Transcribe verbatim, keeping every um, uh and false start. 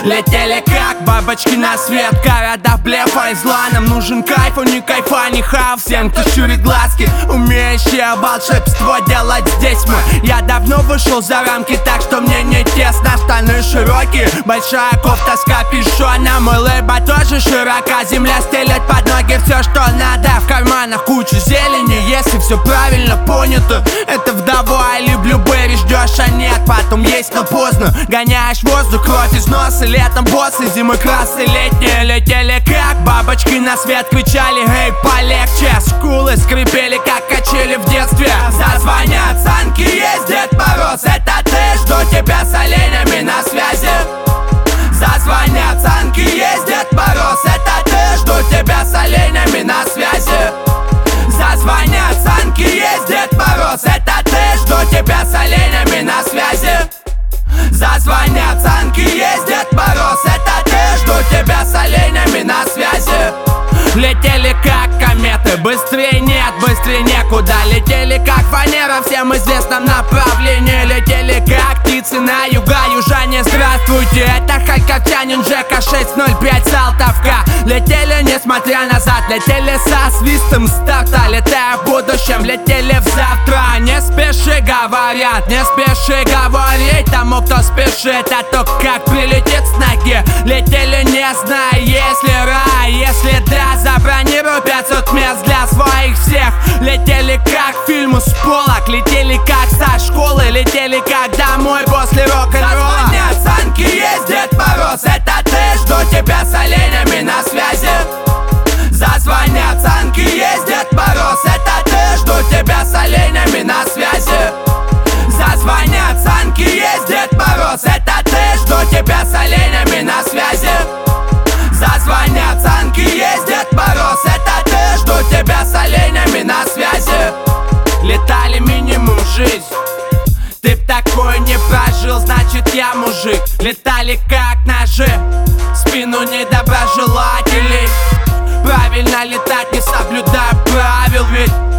Летели как бабочки на свет, города блефа и зла. Нам нужен кайф, а не кайфа, не хаос. Всем, кто щурит глазки, умеющие волшебство делать здесь мы. Я давно вышел за рамки, так что мне не тесно. Штаны широкие, большая кофта с капюшоном. И лыба тоже широка, земля стелет под ноги все, что надо. В карманах куча зелени, если все правильно понято. Это вдова или блюберри, ждешь, а нет, потом есть, но поздно. Гоняешь воздух, кровь из носа, летом боссы, зимой красы летние. Летели как бабочки на свет, кричали: эй, полегче. Скулы скрипели, как качели в детстве. Зазвонят санки, есть Дед Мороз, это ты, жду тебя с оленями на связи. Зазвонят санки, есть Дед Мороз, это ты, жду тебя с оленями на связи. Зазвонят санки, есть Дед Мороз, это ты, жду тебя с оленями на связи. Зазвонят санки, есть Дед Мороз, это ты, жду тебя с оленями на связи. Летели как кометы, быстрее нет, быстрее некуда. Летели как фанера в всем известном направлении. Летели как птицы на юга, южане, здравствуйте. Это харьковчанин Жека шесть ноль пять Салтовка. Летели несмотря назад, летели со свистом старта. Летая в будущем, летели в завтра. Не спеши, говорят, не спеши говорить тому, кто спешит, а то как прилетит с ноги. Летели не зная, если рай, если да, забронирую пятьсот мест для своих всех. Летели как фильмы с полок, летели как со школы, летели как домой после рок-н-ролла. Зазвонят санки, есть Дед Мороз, это ты, жду тебя с оленями на связи. Зазвонят санки, есть Дед Мороз, это ты, жду тебя с оленями на связи. Зазвонят санки, есть Дед Мороз, это ты, жду тебя с оленями на связи. Зазвонят санки, есть Дед Мороз, это ты, жду тебя с оленями на связи. Летали минимум жизнь, ты б такое не прожил, значит я мужик. Летали как ножи, спину недоброжелателей. Правильно летать, не соблюдая правил, ведь